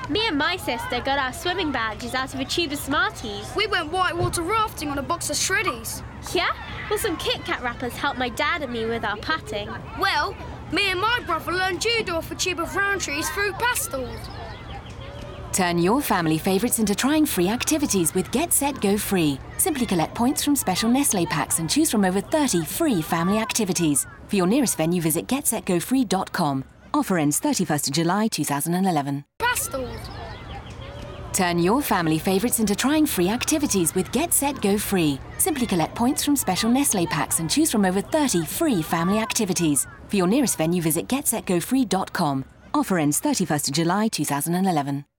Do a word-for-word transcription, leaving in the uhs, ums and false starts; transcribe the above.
Me and my sister got our swimming badges out of a tube of Smarties. We went whitewater rafting on a box of Shreddies. Yeah? Well, some Kit Kat wrappers helped my dad and me with our patting. Well, me and my brother learned judo off a tube of Rowntree's fruit pastels. Turn your family favourites into trying free activities with Get Set Go Free. Simply collect points from special Nestlé packs and choose from over thirty free family activities. For your nearest venue, visit get set go free dot com. Offer ends thirty-first of July two thousand eleven. Pastels. Turn your family favourites into trying free activities with Get Set Go Free. Simply collect points from special Nestlé packs and choose from over thirty free family activities. For your nearest venue, visit get set go free dot com. Offer ends thirty-first of July two thousand eleven.